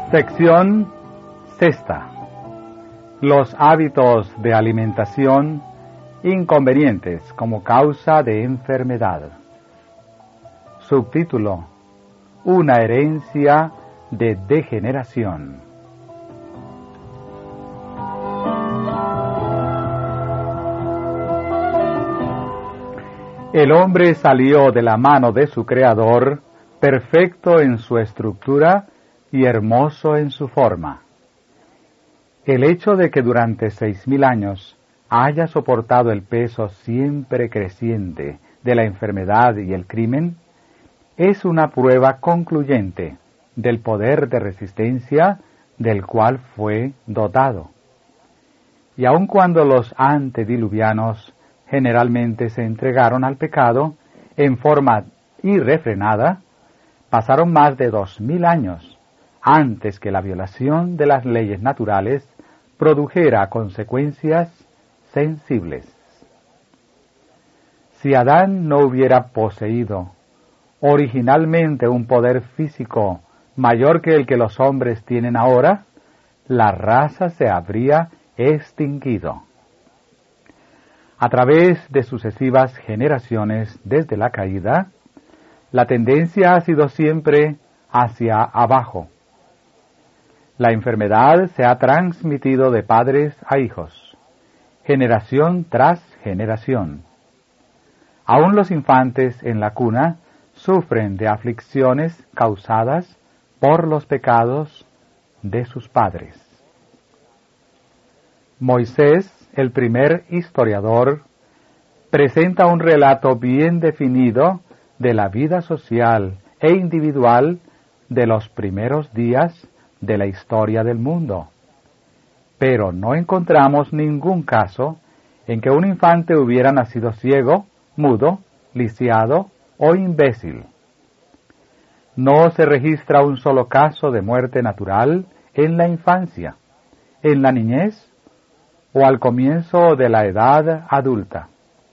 Sección sexta. Los hábitos de alimentación inconvenientes como causa de enfermedad. Subtítulo: Una herencia de degeneración. El hombre salió de la mano de su Creador, perfecto en su estructura y hermoso en su forma. El hecho de que durante 6.000 años haya soportado el peso siempre creciente de la enfermedad y el crimen es una prueba concluyente del poder de resistencia del cual fue dotado. Y aun cuando los antediluvianos generalmente se entregaron al pecado en forma irrefrenada, pasaron más de 2.000 años antes que la violación de las leyes naturales produjera consecuencias sensibles. Si Adán no hubiera poseído originalmente un poder físico mayor que el que los hombres tienen ahora, la raza se habría extinguido. A través de sucesivas generaciones desde la caída, la tendencia ha sido siempre hacia abajo. La enfermedad se ha transmitido de padres a hijos, generación tras generación. Aún los infantes en la cuna sufren de aflicciones causadas por los pecados de sus padres. Moisés, el primer historiador, presenta un relato bien definido de la vida social e individual de los primeros días de la historia del mundo. Pero no encontramos ningún caso en que un infante hubiera nacido ciego, mudo, lisiado o imbécil. No se registra un solo caso de muerte natural en la infancia, en la niñez o al comienzo de la edad adulta.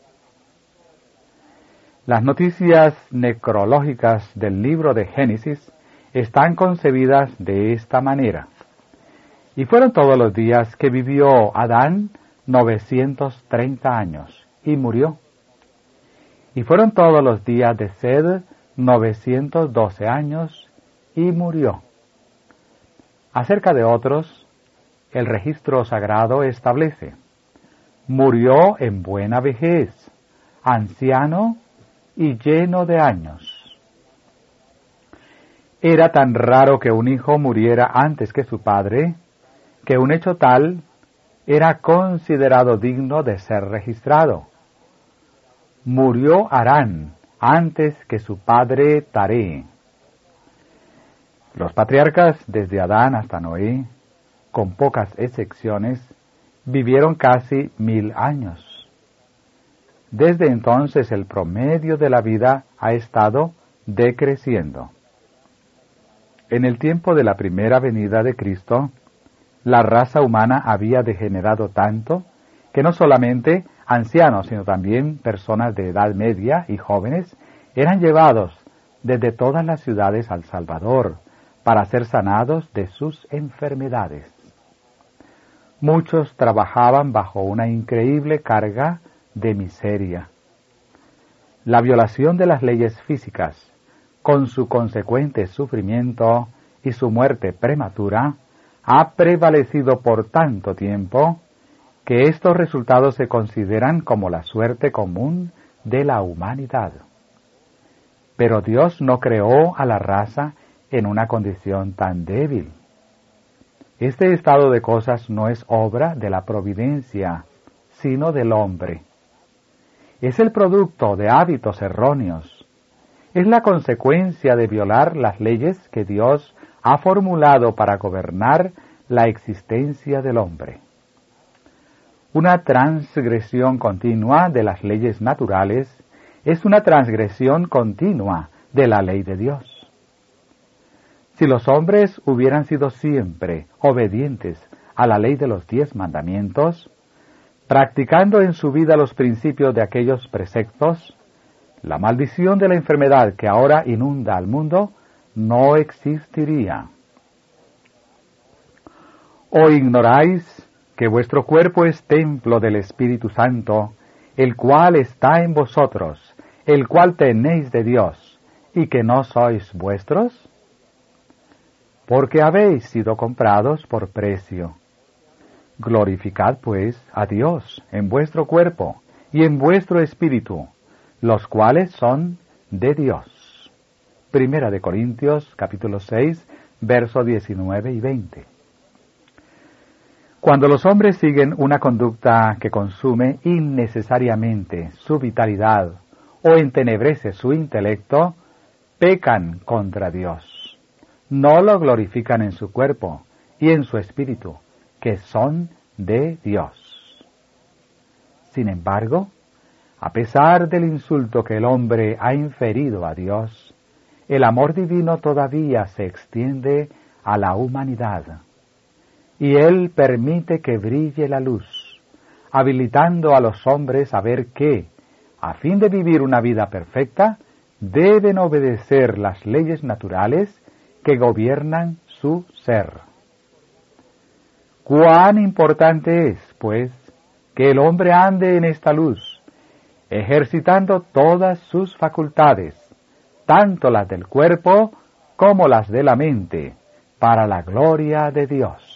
Las noticias necrológicas del libro de Génesis están concebidas de esta manera. Y fueron todos los días que vivió Adán 930 años, y murió. Y fueron todos los días de Sed 912 años, y murió. Acerca de otros, el registro sagrado establece: murió en buena vejez, anciano y lleno de años. Era tan raro que un hijo muriera antes que su padre, que un hecho tal era considerado digno de ser registrado. Murió Harán antes que su padre Taré. Los patriarcas, desde Adán hasta Noé, con pocas excepciones, vivieron casi 1.000 años. Desde entonces el promedio de la vida ha estado decreciendo. En el tiempo de la primera venida de Cristo, la raza humana había degenerado tanto que no solamente ancianos, sino también personas de edad media y jóvenes eran llevados desde todas las ciudades al Salvador para ser sanados de sus enfermedades. Muchos trabajaban bajo una increíble carga de miseria. La violación de las leyes físicas, con su consecuente sufrimiento y su muerte prematura, ha prevalecido por tanto tiempo que estos resultados se consideran como la suerte común de la humanidad. Pero Dios no creó a la raza en una condición tan débil. Este estado de cosas no es obra de la providencia, sino del hombre. Es el producto de hábitos erróneos. Es la consecuencia de violar las leyes que Dios ha formulado para gobernar la existencia del hombre. Una transgresión continua de las leyes naturales es una transgresión continua de la ley de Dios. Si los hombres hubieran sido siempre obedientes a la ley de los 10 mandamientos, practicando en su vida los principios de aquellos preceptos, la maldición de la enfermedad que ahora inunda al mundo no existiría. ¿O ignoráis que vuestro cuerpo es templo del Espíritu Santo, el cual está en vosotros, el cual tenéis de Dios, y que no sois vuestros? Porque habéis sido comprados por precio. Glorificad pues a Dios en vuestro cuerpo y en vuestro espíritu, los cuales son de Dios. Primera de Corintios, capítulo 6, versos 19 y 20. Cuando los hombres siguen una conducta que consume innecesariamente su vitalidad o entenebrece su intelecto, pecan contra Dios. No lo glorifican en su cuerpo y en su espíritu, que son de Dios. Sin embargo, a pesar del insulto que el hombre ha inferido a Dios, el amor divino todavía se extiende a la humanidad, y Él permite que brille la luz, habilitando a los hombres a ver que, a fin de vivir una vida perfecta, deben obedecer las leyes naturales que gobiernan su ser. Cuán importante es, pues, que el hombre ande en esta luz, ejercitando todas sus facultades, tanto las del cuerpo como las de la mente, para la gloria de Dios.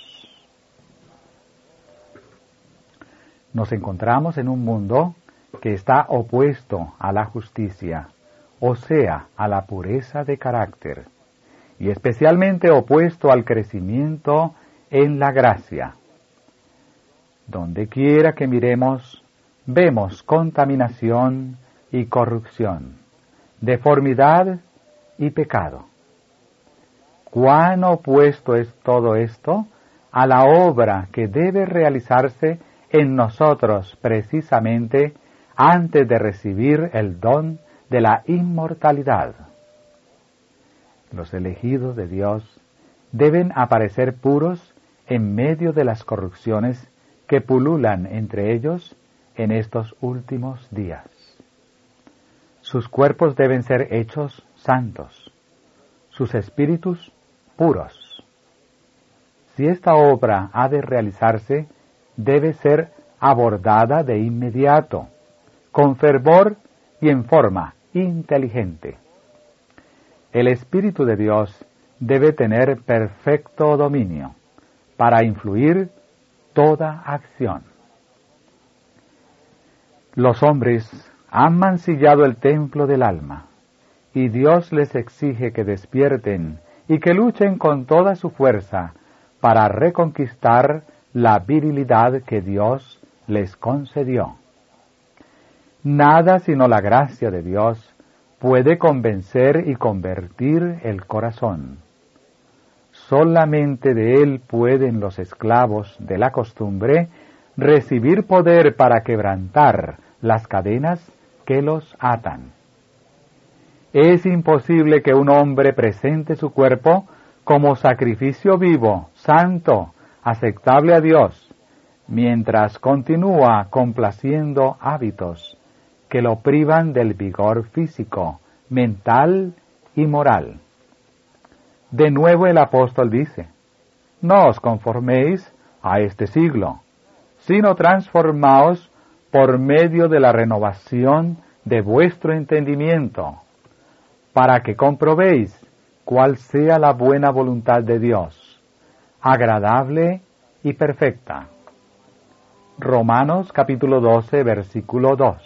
Nos encontramos en un mundo que está opuesto a la justicia, o sea, a la pureza de carácter, y especialmente opuesto al crecimiento en la gracia. Donde quiera que miremos, vemos contaminación y corrupción, deformidad y pecado. ¿Cuán opuesto es todo esto a la obra que debe realizarse en nosotros precisamente antes de recibir el don de la inmortalidad? Los elegidos de Dios deben aparecer puros en medio de las corrupciones que pululan entre ellos en estos últimos días. Sus cuerpos deben ser hechos santos, sus espíritus puros. Si esta obra ha de realizarse, debe ser abordada de inmediato, con fervor y en forma inteligente. El Espíritu de Dios debe tener perfecto dominio para influir toda acción. Los hombres han mancillado el templo del alma, y Dios les exige que despierten y que luchen con toda su fuerza para reconquistar la virilidad que Dios les concedió. Nada sino la gracia de Dios puede convencer y convertir el corazón. Solamente de Él pueden los esclavos de la costumbre recibir poder para quebrantar las cadenas que los atan. Es imposible que un hombre presente su cuerpo como sacrificio vivo, santo, aceptable a Dios, mientras continúa complaciendo hábitos que lo privan del vigor físico, mental y moral. De nuevo el apóstol dice: no os conforméis a este siglo, sino transformaos por medio de la renovación de vuestro entendimiento, para que comprobéis cuál sea la buena voluntad de Dios, agradable y perfecta. Romanos capítulo 12, versículo 2.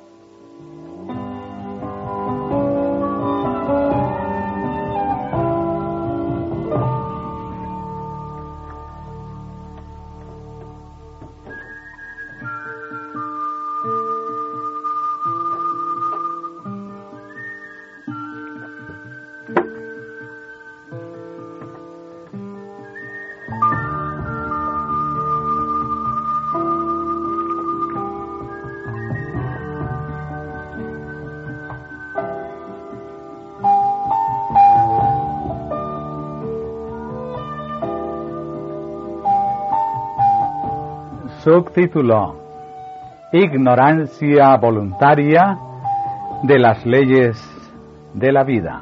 Subtítulo: Ignorancia voluntaria de las leyes de la vida.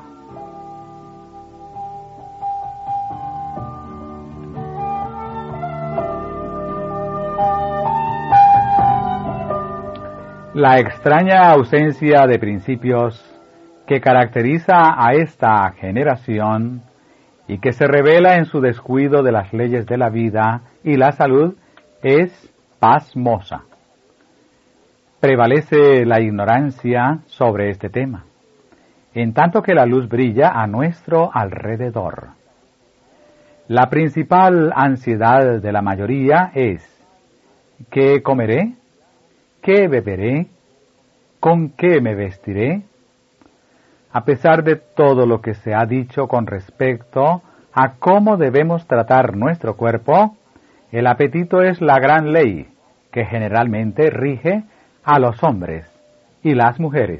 La extraña ausencia de principios que caracteriza a esta generación y que se revela en su descuido de las leyes de la vida y la salud es pasmosa. Prevalece la ignorancia sobre este tema, en tanto que la luz brilla a nuestro alrededor. La principal ansiedad de la mayoría es: ¿qué comeré? ¿Qué beberé? ¿Con qué me vestiré? A pesar de todo lo que se ha dicho con respecto a cómo debemos tratar nuestro cuerpo, el apetito es la gran ley que generalmente rige a los hombres y las mujeres.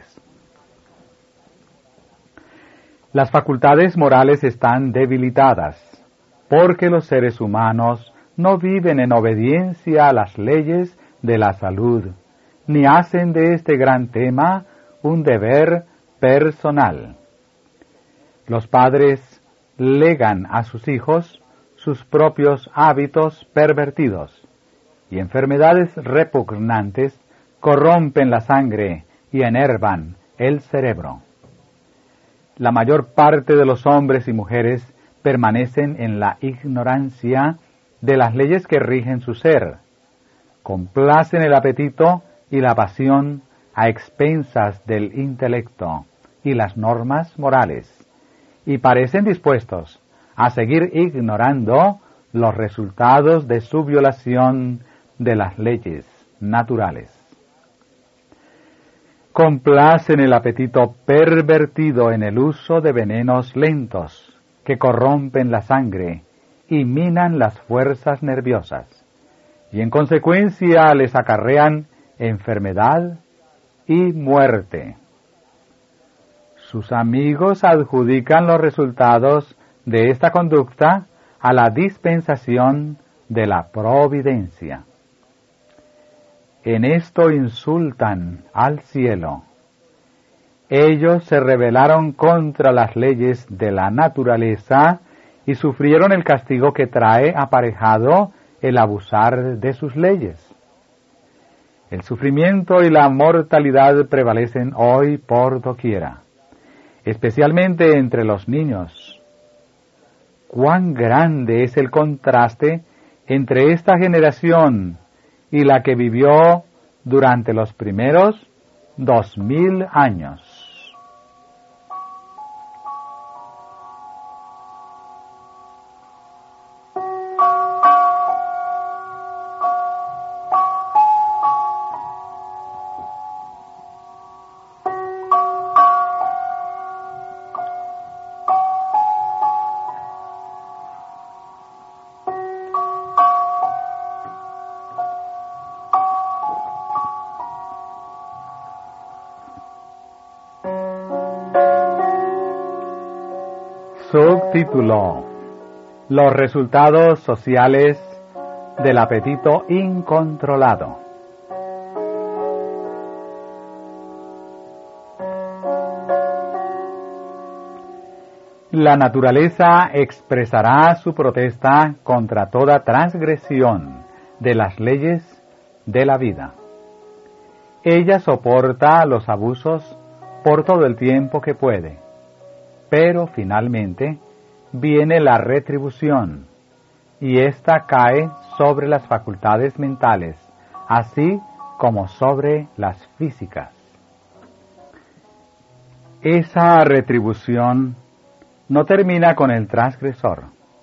Las facultades morales están debilitadas porque los seres humanos no viven en obediencia a las leyes de la salud, ni hacen de este gran tema un deber personal. Los padres legan a sus hijos sus propios hábitos pervertidos, y enfermedades repugnantes corrompen la sangre y enervan el cerebro. La mayor parte de los hombres y mujeres permanecen en la ignorancia de las leyes que rigen su ser, complacen el apetito y la pasión a expensas del intelecto y las normas morales, y parecen dispuestos a seguir ignorando los resultados de su violación de las leyes naturales. Complacen el apetito pervertido en el uso de venenos lentos que corrompen la sangre y minan las fuerzas nerviosas, y en consecuencia les acarrean enfermedad y muerte. Sus amigos adjudican los resultados de esta conducta a la dispensación de la providencia. En esto insultan al cielo. Ellos se rebelaron contra las leyes de la naturaleza y sufrieron el castigo que trae aparejado el abusar de sus leyes. El sufrimiento y la mortalidad prevalecen hoy por doquiera, especialmente entre los niños. Cuán grande es el contraste entre esta generación y la que vivió durante los primeros 2000 años. Subtítulo: Los resultados sociales del apetito incontrolado. La naturaleza expresará su protesta contra toda transgresión de las leyes de la vida. Ella soporta los abusos por todo el tiempo que puede, pero finalmente viene la retribución, y ésta cae sobre las facultades mentales, así como sobre las físicas. Esa retribución no termina con el transgresor.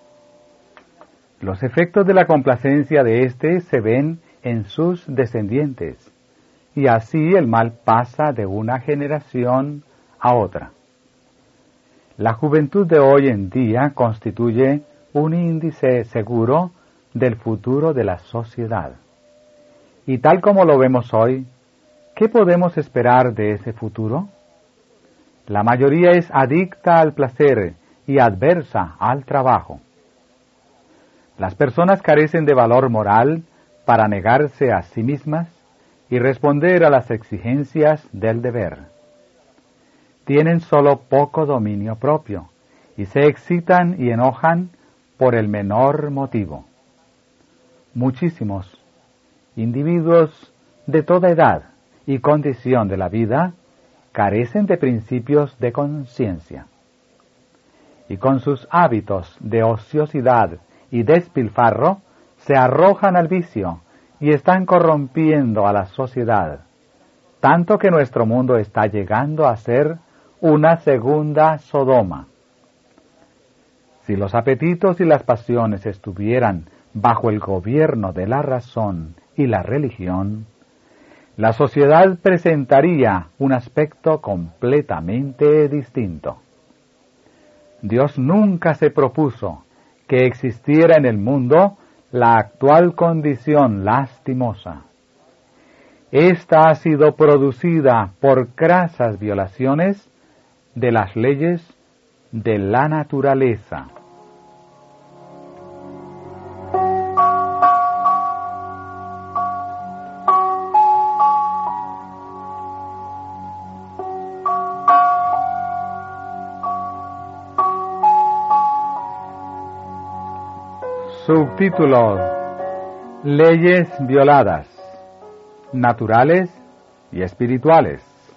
Los efectos de la complacencia de éste se ven en sus descendientes, y así el mal pasa de una generación a otra. La juventud de hoy en día constituye un índice seguro del futuro de la sociedad. Y tal como lo vemos hoy, ¿qué podemos esperar de ese futuro? La mayoría es adicta al placer y adversa al trabajo. Las personas carecen de valor moral para negarse a sí mismas y responder a las exigencias del deber. Tienen solo poco dominio propio y se excitan y enojan por el menor motivo. Muchísimos individuos de toda edad y condición de la vida, carecen de principios de conciencia. Y con sus hábitos de ociosidad y despilfarro, se arrojan al vicio y están corrompiendo a la sociedad, tanto que nuestro mundo está llegando a ser una segunda Sodoma. Si los apetitos y las pasiones estuvieran bajo el gobierno de la razón y la religión, la sociedad presentaría un aspecto completamente distinto. Dios nunca se propuso que existiera en el mundo la actual condición lastimosa. Esta ha sido producida por crasas violaciones de las leyes de la naturaleza. Subtítulo: Leyes violadas, naturales y espirituales.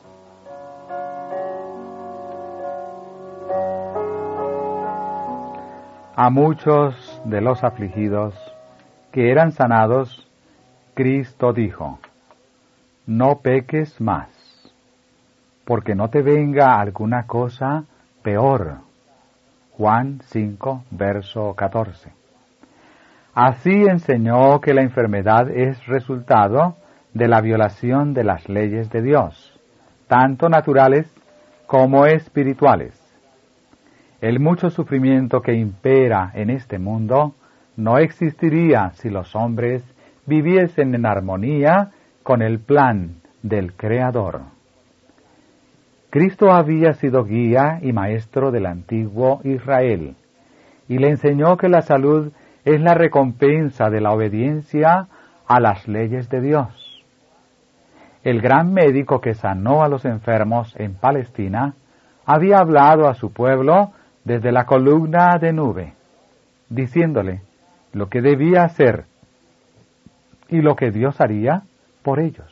A muchos de los afligidos que eran sanados, Cristo dijo: no peques más, porque no te venga alguna cosa peor. Juan 5, verso 14. Así enseñó que la enfermedad es resultado de la violación de las leyes de Dios, tanto naturales como espirituales. El mucho sufrimiento que impera en este mundo no existiría si los hombres viviesen en armonía con el plan del Creador. Cristo había sido guía y maestro del antiguo Israel, y le enseñó que la salud es la recompensa de la obediencia a las leyes de Dios. El gran médico que sanó a los enfermos en Palestina había hablado a su pueblo desde la columna de nube, diciéndole lo que debía hacer y lo que Dios haría por ellos.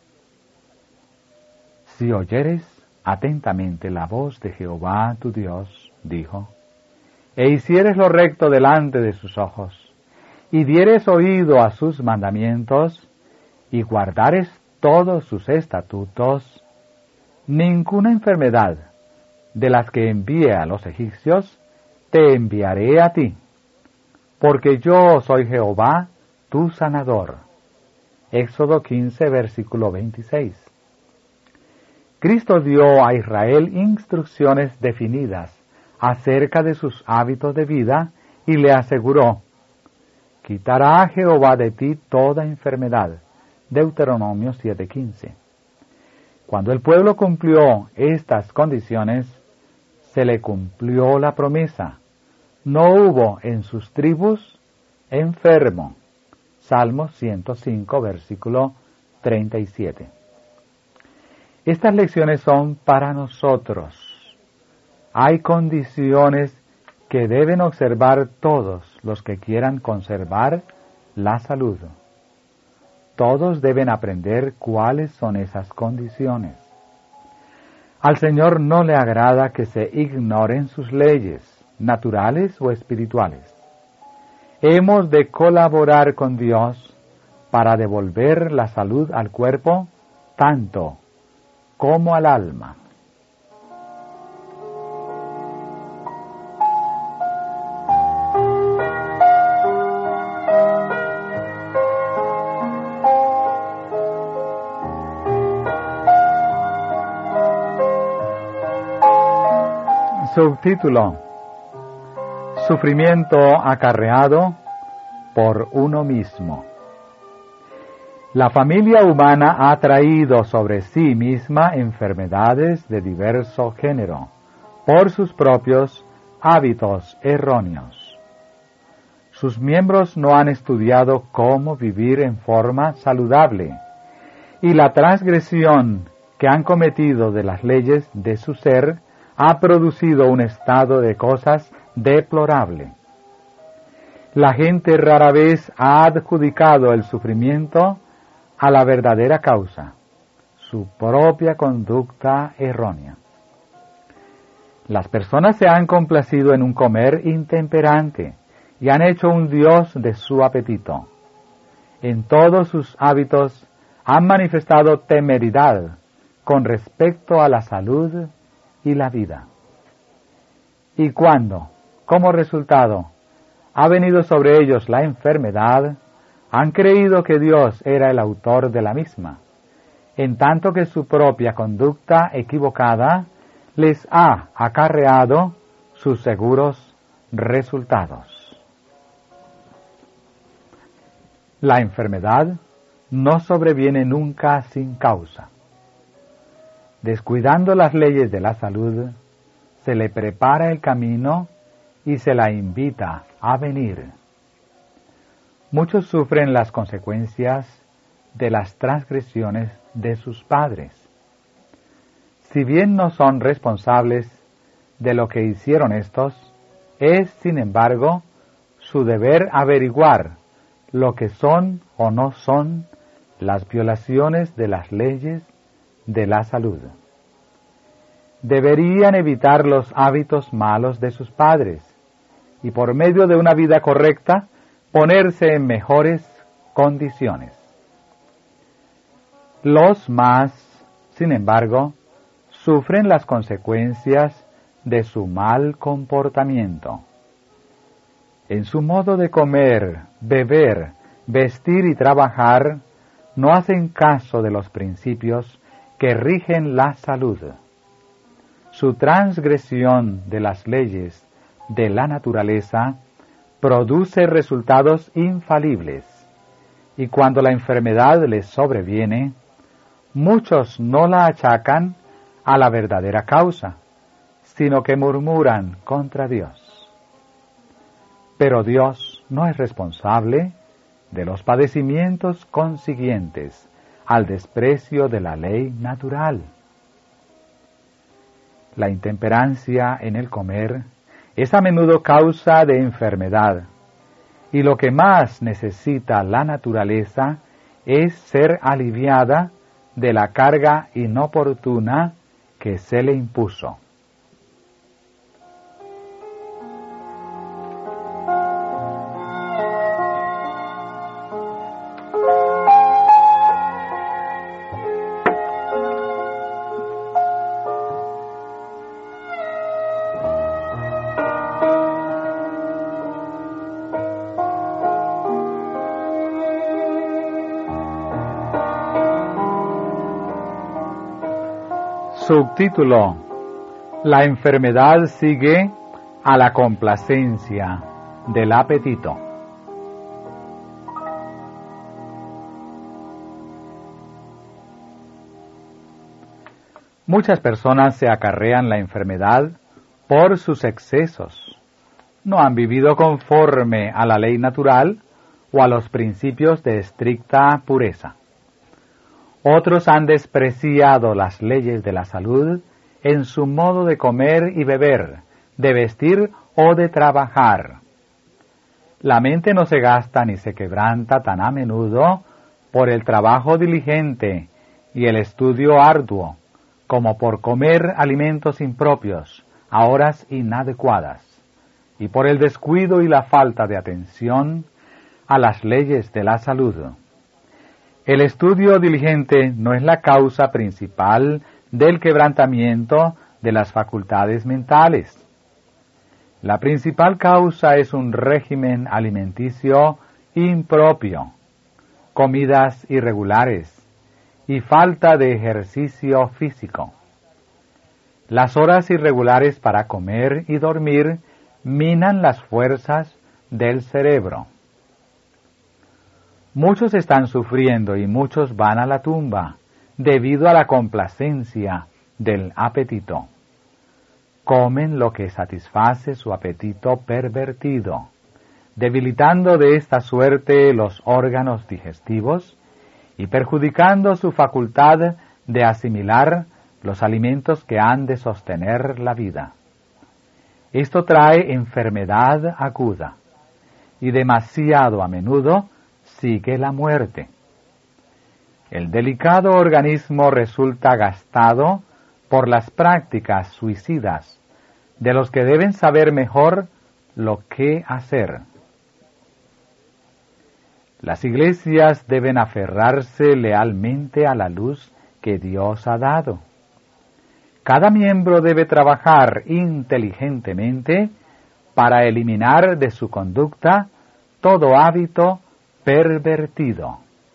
Si oyeres atentamente la voz de Jehová tu Dios, dijo, e hicieres lo recto delante de sus ojos, y dieres oído a sus mandamientos, y guardares todos sus estatutos, ninguna enfermedad de las que envié a los egipcios te enviaré a ti, porque yo soy Jehová, tu sanador. Éxodo 15, versículo 26. Cristo dio a Israel instrucciones definidas acerca de sus hábitos de vida y le aseguró: quitará Jehová de ti toda enfermedad. Deuteronomio 7:15. Cuando el pueblo cumplió estas condiciones, se le cumplió la promesa. No hubo en sus tribus enfermo. Salmos 105, versículo 37. Estas lecciones son para nosotros. Hay condiciones que deben observar todos los que quieran conservar la salud. Todos deben aprender cuáles son esas condiciones. Al Señor no le agrada que se ignoren sus leyes, naturales o espirituales. Hemos de colaborar con Dios para devolver la salud al cuerpo, tanto como al alma. Subtítulo: Sufrimiento acarreado por uno mismo. La familia humana ha traído sobre sí misma enfermedades de diverso género por sus propios hábitos erróneos. Sus miembros no han estudiado cómo vivir en forma saludable, y la transgresión que han cometido de las leyes de su ser ha producido un estado de cosas deplorable. La gente rara vez ha adjudicado el sufrimiento a la verdadera causa. su propia conducta errónea. Las personas se han complacido en un comer intemperante y han hecho un dios de su apetito. En todos sus hábitos han manifestado temeridad con respecto a la salud y la vida. Y cuando, como resultado, ha venido sobre ellos la enfermedad, han creído que Dios era el autor de la misma, en tanto que su propia conducta equivocada les ha acarreado sus seguros resultados. La enfermedad no sobreviene nunca sin causa. Descuidando las leyes de la salud, se le prepara el camino y se la invita a venir. Muchos sufren las consecuencias de las transgresiones de sus padres. Si bien no son responsables de lo que hicieron estos, es, sin embargo, su deber averiguar lo que son o no son las violaciones de las leyes de la salud. Deberían evitar los hábitos malos de sus padres y por medio de una vida correcta ponerse en mejores condiciones. Los más, sin embargo, sufren las consecuencias de su mal comportamiento. En su modo de comer, beber, vestir y trabajar, no hacen caso de los principios que rigen la salud. Su transgresión de las leyes de la naturaleza produce resultados infalibles, y cuando la enfermedad les sobreviene, muchos no la achacan a la verdadera causa, sino que murmuran contra Dios. Pero Dios no es responsable de los padecimientos consiguientes al desprecio de la ley natural. La intemperancia en el comer es a menudo causa de enfermedad, y lo que más necesita la naturaleza es ser aliviada de la carga inoportuna que se le impuso. Subtítulo: La enfermedad sigue a la complacencia del apetito. Muchas personas se acarrean la enfermedad por sus excesos. No han vivido conforme a la ley natural o a los principios de estricta pureza. Otros han despreciado las leyes de la salud en su modo de comer y beber, de vestir o de trabajar. La mente no se gasta ni se quebranta tan a menudo por el trabajo diligente y el estudio arduo, como por comer alimentos impropios a horas inadecuadas, y por el descuido y la falta de atención a las leyes de la salud. El estudio diligente no es la causa principal del quebrantamiento de las facultades mentales. La principal causa es un régimen alimenticio impropio, comidas irregulares y falta de ejercicio físico. Las horas irregulares para comer y dormir minan las fuerzas del cerebro. Muchos están sufriendo y muchos van a la tumba debido a la complacencia del apetito. Comen lo que satisface su apetito pervertido, debilitando de esta suerte los órganos digestivos y perjudicando su facultad de asimilar los alimentos que han de sostener la vida. Esto trae enfermedad aguda y demasiado a menudo sigue la muerte. El delicado organismo resulta gastado por las prácticas suicidas de los que deben saber mejor lo que hacer. Las iglesias deben aferrarse lealmente a la luz que Dios ha dado. Cada miembro debe trabajar inteligentemente para eliminar de su conducta todo hábito pervertido.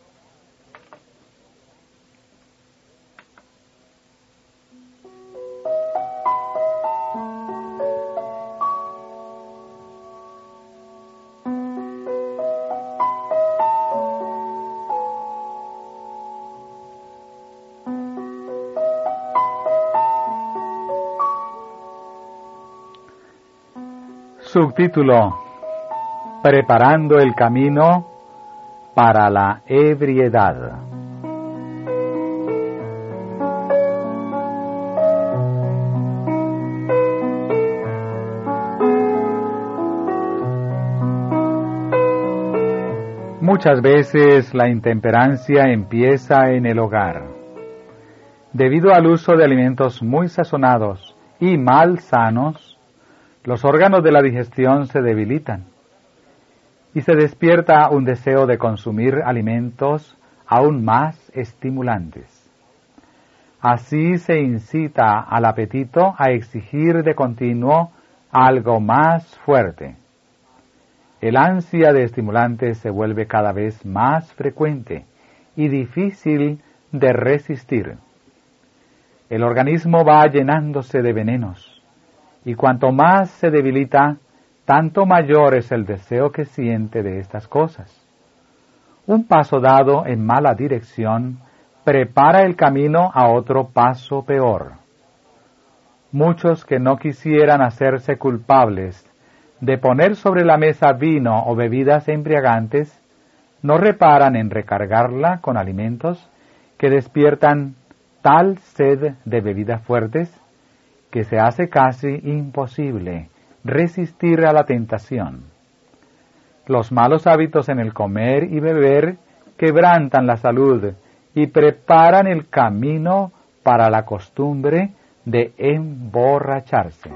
Subtítulo: Preparando el camino para la ebriedad. Muchas veces la intemperancia empieza en el hogar. Debido al uso de alimentos muy sazonados y mal sanos, los órganos de la digestión se debilitan y se despierta un deseo de consumir alimentos aún más estimulantes. Así se incita al apetito a exigir de continuo algo más fuerte. El ansia de estimulantes se vuelve cada vez más frecuente y difícil de resistir. El organismo va llenándose de venenos, y cuanto más se debilita, tanto mayor es el deseo que siente de estas cosas. Un paso dado en mala dirección prepara el camino a otro paso peor. Muchos que no quisieran hacerse culpables de poner sobre la mesa vino o bebidas embriagantes, no reparan en recargarla con alimentos que despiertan tal sed de bebidas fuertes que se hace casi imposible resistir a la tentación. Los malos hábitos en el comer y beber quebrantan la salud y preparan el camino para la costumbre de emborracharse.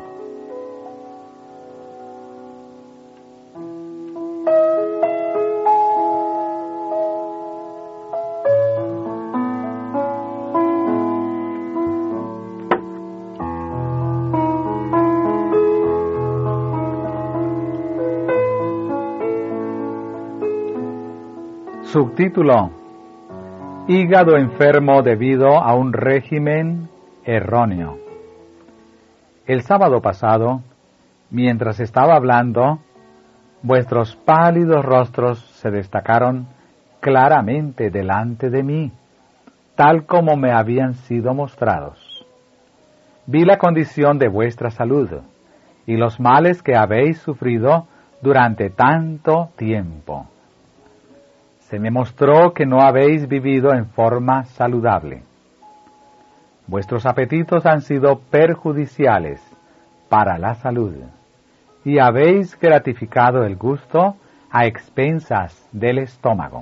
Subtítulo: Hígado enfermo debido a un régimen erróneo. El sábado pasado, mientras estaba hablando, vuestros pálidos rostros se destacaron claramente delante de mí, tal como me habían sido mostrados. Vi la condición de vuestra salud y los males que habéis sufrido durante tanto tiempo. Se me mostró que no habéis vivido en forma saludable. Vuestros apetitos han sido perjudiciales para la salud y habéis gratificado el gusto a expensas del estómago.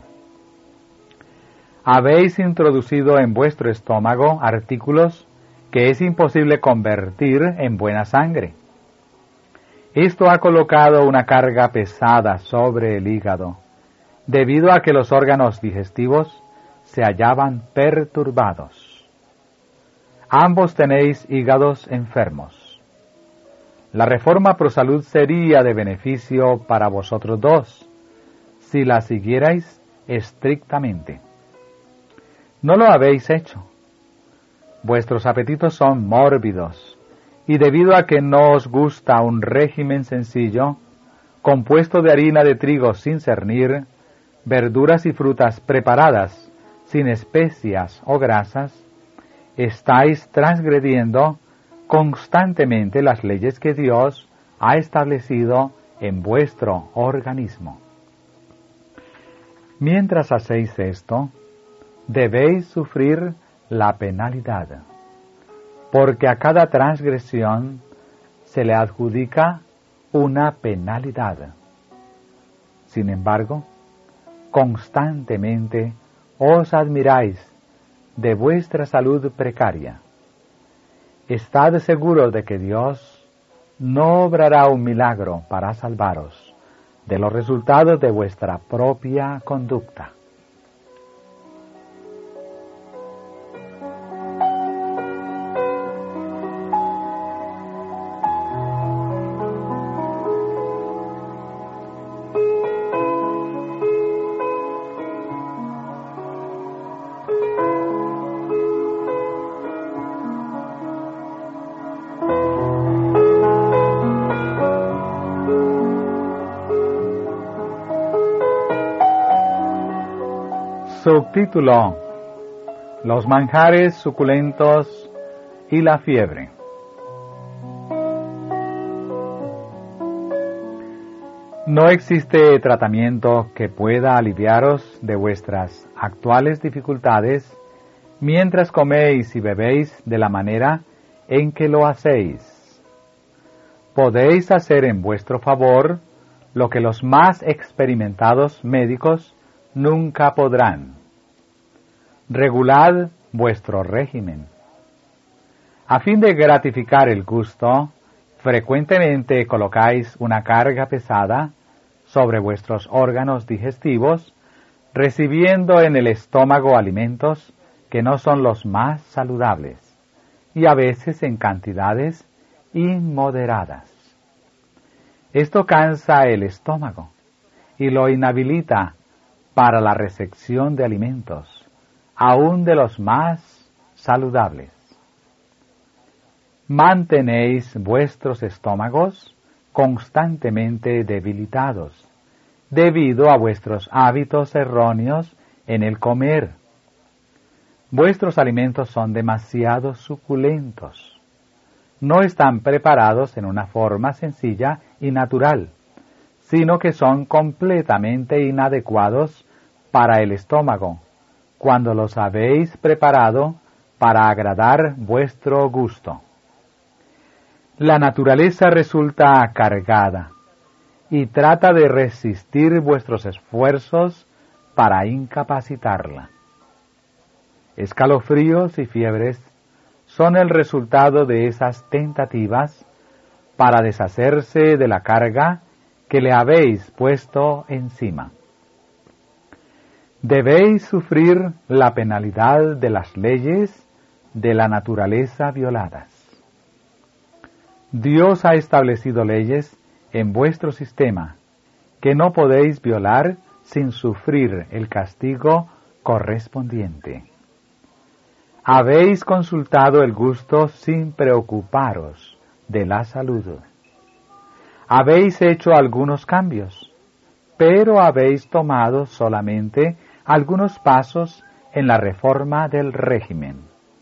Habéis introducido en vuestro estómago artículos que es imposible convertir en buena sangre. Esto ha colocado una carga pesada sobre el hígado, debido a que los órganos digestivos se hallaban perturbados. Ambos tenéis hígados enfermos. La reforma pro salud sería de beneficio para vosotros dos, si la siguierais estrictamente. No lo habéis hecho. Vuestros apetitos son mórbidos, y debido a que no os gusta un régimen sencillo, compuesto de harina de trigo sin cernir, verduras y frutas preparadas sin especias o grasas, estáis transgrediendo constantemente las leyes que Dios ha establecido en vuestro organismo. Mientras hacéis esto, debéis sufrir la penalidad, porque a cada transgresión se le adjudica una penalidad. Sin embargo, constantemente os admiráis de vuestra salud precaria. Estad seguros de que Dios no obrará un milagro para salvaros de los resultados de vuestra propia conducta. Subtítulo: Los manjares suculentos y la fiebre. No existe tratamiento que pueda aliviaros de vuestras actuales dificultades mientras coméis y bebéis de la manera en que lo hacéis. Podéis hacer en vuestro favor lo que los más experimentados médicos nunca podrán. Regulad vuestro régimen. A fin de gratificar el gusto, frecuentemente colocáis una carga pesada sobre vuestros órganos digestivos, recibiendo en el estómago alimentos que no son los más saludables, y a veces en cantidades inmoderadas. Esto cansa el estómago y lo inhabilita para la recepción de alimentos, aún de los más saludables. Mantenéis vuestros estómagos constantemente debilitados, debido a vuestros hábitos erróneos en el comer. Vuestros alimentos son demasiado suculentos. No están preparados en una forma sencilla y natural, sino que son completamente inadecuados para el estómago, cuando los habéis preparado para agradar vuestro gusto. La naturaleza resulta cargada y trata de resistir vuestros esfuerzos para incapacitarla. Escalofríos y fiebres son el resultado de esas tentativas para deshacerse de la carga que le habéis puesto encima. Debéis sufrir la penalidad de las leyes de la naturaleza violadas. Dios ha establecido leyes en vuestro sistema que no podéis violar sin sufrir el castigo correspondiente. Habéis consultado el gusto sin preocuparos de la salud. Habéis hecho algunos cambios, pero habéis tomado solamente algunos pasos en la reforma del régimen.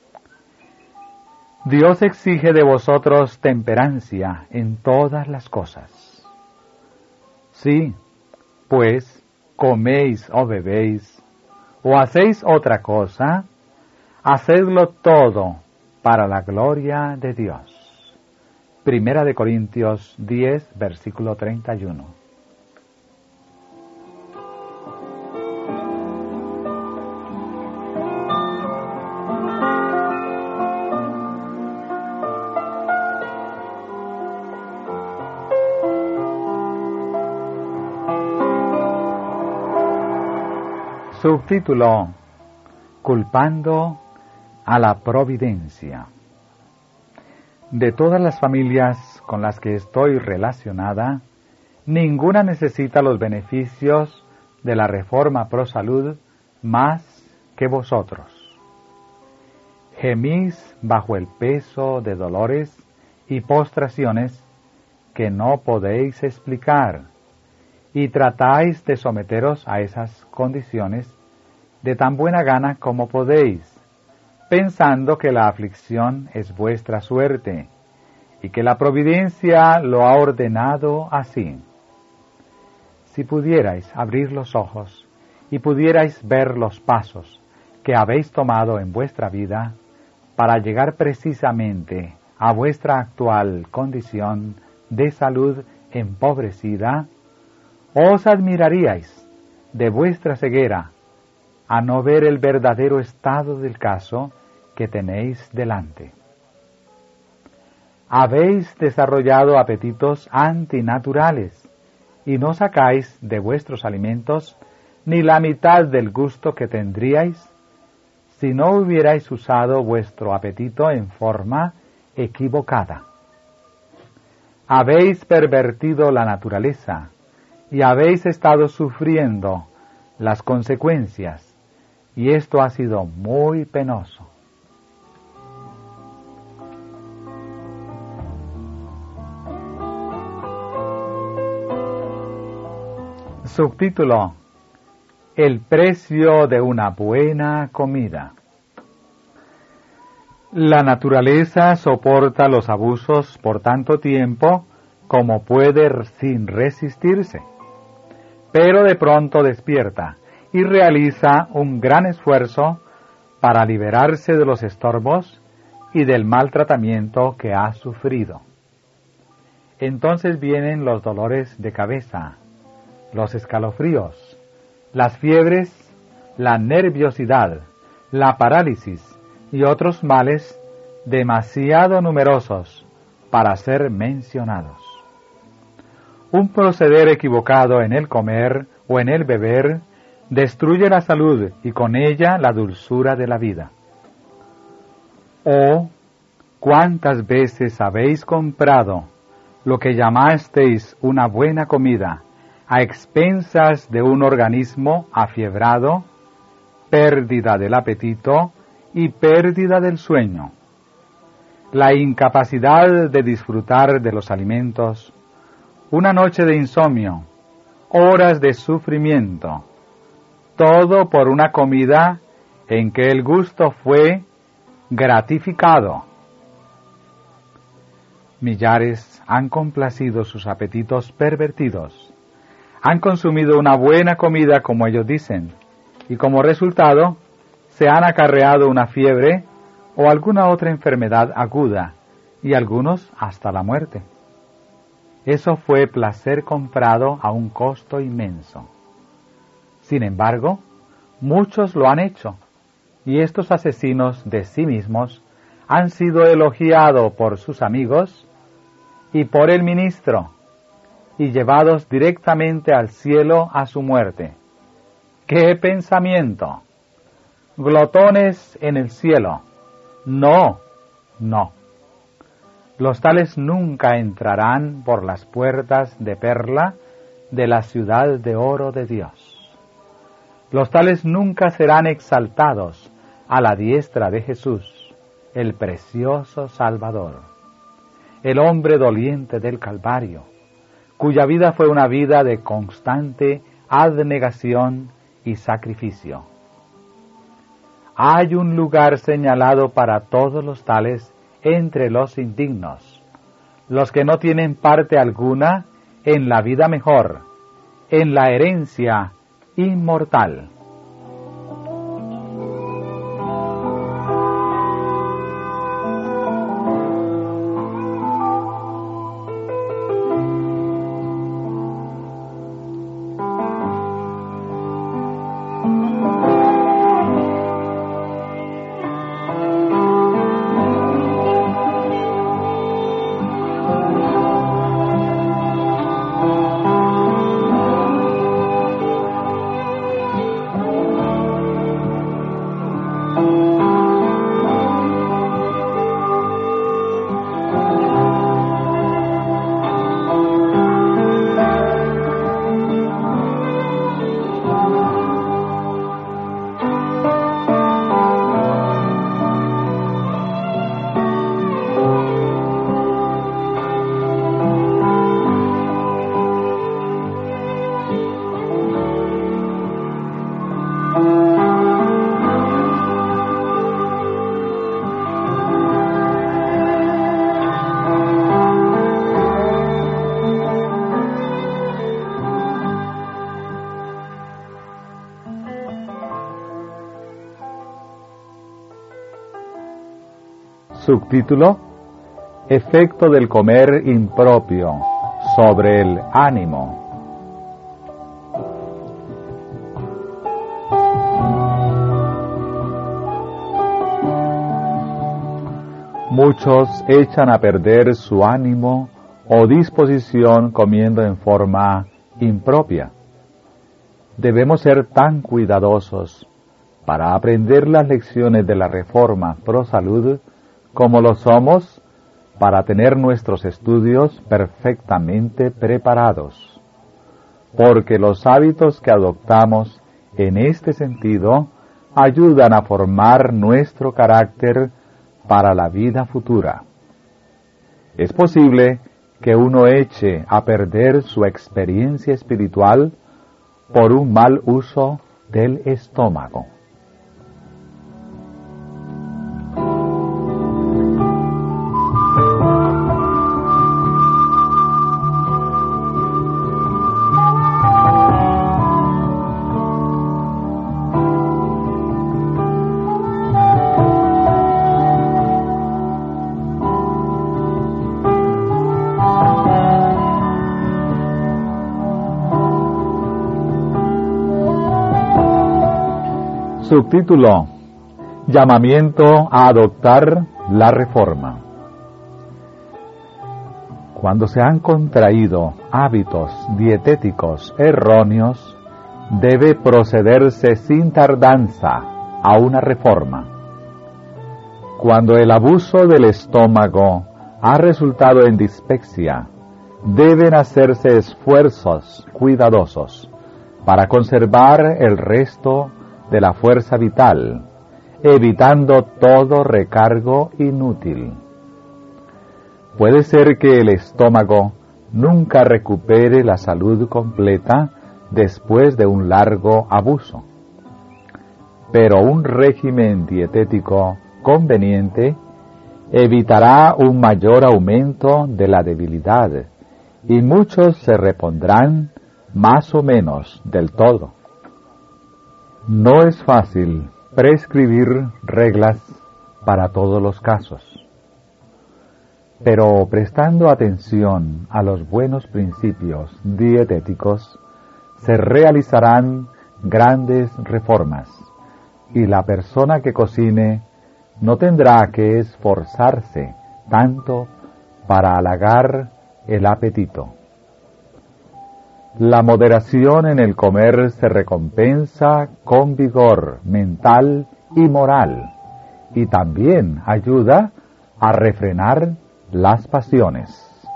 Dios exige de vosotros temperancia en todas las cosas. Si, pues, coméis o bebéis, o hacéis otra cosa, hacedlo todo para la gloria de Dios. Primera de Corintios 10, versículo 31. Subtítulo: Culpando a la providencia. De todas las familias con las que estoy relacionada, ninguna necesita los beneficios de la reforma pro salud más que vosotros. Gemís bajo el peso de dolores y postraciones que no podéis explicar, y tratáis de someteros a esas condiciones de tan buena gana como podéis, pensando que la aflicción es vuestra suerte y que la providencia lo ha ordenado así. Si pudierais abrir los ojos y pudierais ver los pasos que habéis tomado en vuestra vida para llegar precisamente a vuestra actual condición de salud empobrecida, os admiraríais de vuestra ceguera a no ver el verdadero estado del caso que tenéis delante. Habéis desarrollado apetitos antinaturales y no sacáis de vuestros alimentos ni la mitad del gusto que tendríais si no hubierais usado vuestro apetito en forma equivocada. Habéis pervertido la naturaleza y habéis estado sufriendo las consecuencias, y esto ha sido muy penoso. Subtítulo: El precio de una buena comida. La naturaleza soporta los abusos por tanto tiempo como puede sin resistirse, pero de pronto despierta y realiza un gran esfuerzo para liberarse de los estorbos y del maltratamiento que ha sufrido. Entonces vienen los dolores de cabeza, los escalofríos, las fiebres, la nerviosidad, la parálisis y otros males demasiado numerosos para ser mencionados. Un proceder equivocado en el comer o en el beber destruye la salud y con ella la dulzura de la vida. Oh, cuántas veces habéis comprado lo que llamasteis una buena comida a expensas de un organismo afiebrado, pérdida del apetito y pérdida del sueño. La incapacidad de disfrutar de los alimentos, una noche de insomnio, horas de sufrimiento, todo por una comida en que el gusto fue gratificado. Millares han complacido sus apetitos pervertidos, han consumido una buena comida como ellos dicen, y como resultado se han acarreado una fiebre o alguna otra enfermedad aguda, y algunos hasta la muerte. Eso fue placer comprado a un costo inmenso. Sin embargo, muchos lo han hecho, y estos asesinos de sí mismos han sido elogiados por sus amigos y por el ministro, y llevados directamente al cielo a su muerte. ¡Qué pensamiento! Glotones en el cielo. No, no. Los tales nunca entrarán por las puertas de perla de la ciudad de oro de Dios. Los tales nunca serán exaltados a la diestra de Jesús, el precioso Salvador, el hombre doliente del Calvario, cuya vida fue una vida de constante abnegación y sacrificio. Hay un lugar señalado para todos los tales entre los indignos, los que no tienen parte alguna en la vida mejor, en la herencia inmortal. Subtítulo: Efecto del comer impropio sobre el ánimo. Muchos echan a perder su ánimo o disposición comiendo en forma impropia. Debemos ser tan cuidadosos para aprender las lecciones de la Reforma Pro Salud como lo somos para tener nuestros estudios perfectamente preparados, porque los hábitos que adoptamos en este sentido ayudan a formar nuestro carácter para la vida futura. Es posible que uno eche a perder su experiencia espiritual por un mal uso del estómago. Subtítulo: Llamamiento a adoptar la Reforma. Cuando se han contraído hábitos dietéticos erróneos, debe procederse sin tardanza a una reforma. Cuando el abuso del estómago ha resultado en dispepsia, deben hacerse esfuerzos cuidadosos para conservar el resto de la fuerza vital, evitando todo recargo inútil. Puede ser que el estómago nunca recupere la salud completa después de un largo abuso, pero un régimen dietético conveniente evitará un mayor aumento de la debilidad y muchos se repondrán más o menos del todo. No es fácil prescribir reglas para todos los casos, pero prestando atención a los buenos principios dietéticos, se realizarán grandes reformas y la persona que cocine no tendrá que esforzarse tanto para halagar el apetito. La moderación en el comer se recompensa con vigor mental y moral, y también ayuda a refrenar las pasiones.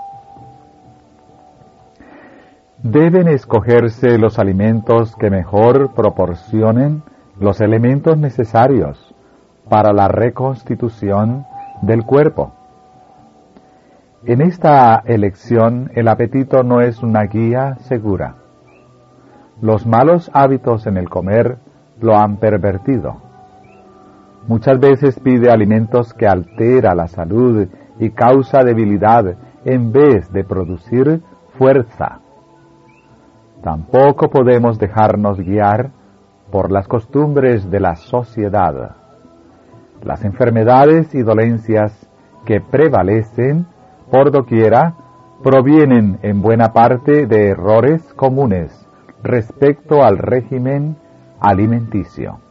Deben escogerse los alimentos que mejor proporcionen los elementos necesarios para la reconstitución del cuerpo. En esta elección, el apetito no es una guía segura. Los malos hábitos en el comer lo han pervertido. Muchas veces pide alimentos que altera la salud y causa debilidad en vez de producir fuerza. Tampoco podemos dejarnos guiar por las costumbres de la sociedad. Las enfermedades y dolencias que prevalecen por doquiera provienen en buena parte de errores comunes respecto al régimen alimenticio.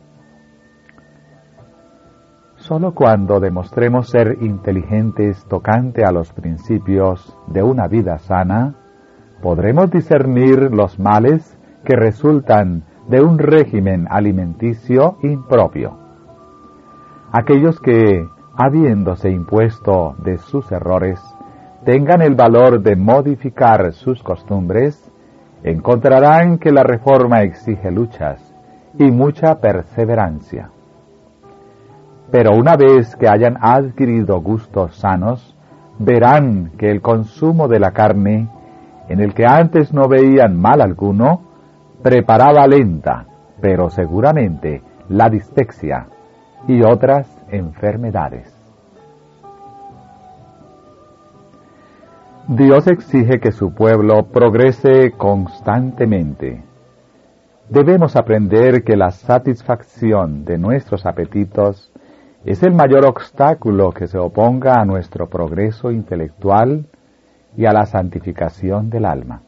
Solo cuando demostremos ser inteligentes tocante a los principios de una vida sana, podremos discernir los males que resultan de un régimen alimenticio impropio. Aquellos que, habiéndose impuesto de sus errores, tengan el valor de modificar sus costumbres, encontrarán que la reforma exige luchas y mucha perseverancia. Pero una vez que hayan adquirido gustos sanos, verán que el consumo de la carne, en el que antes no veían mal alguno, preparaba lenta, pero seguramente, la dispepsia y otras enfermedades. Dios exige que su pueblo progrese constantemente. Debemos aprender que la satisfacción de nuestros apetitos es el mayor obstáculo que se oponga a nuestro progreso intelectual y a la santificación del alma.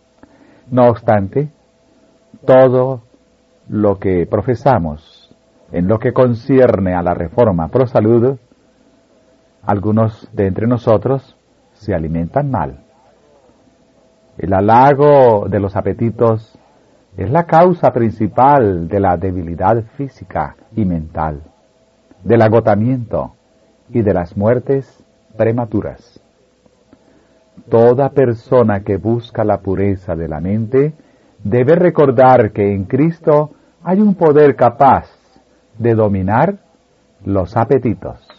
No obstante, todo lo que profesamos En lo que concierne a la reforma pro salud, algunos de entre nosotros se alimentan mal. El halago de los apetitos es la causa principal de la debilidad física y mental, del agotamiento y de las muertes prematuras. Toda persona que busca la pureza de la mente debe recordar que en Cristo hay un poder capaz de dominar los apetitos.